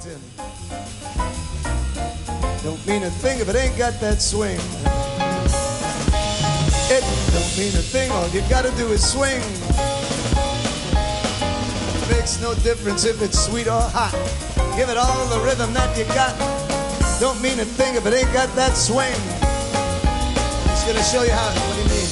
in. Don't mean a thing if it ain't got that swing. It don't mean a thing, all you gotta do is swing. Makes no difference if it's sweet or hot. Give it all the rhythm that you got. Don't mean a thing if it ain't got that swing. Just gonna show you how, what do you mean?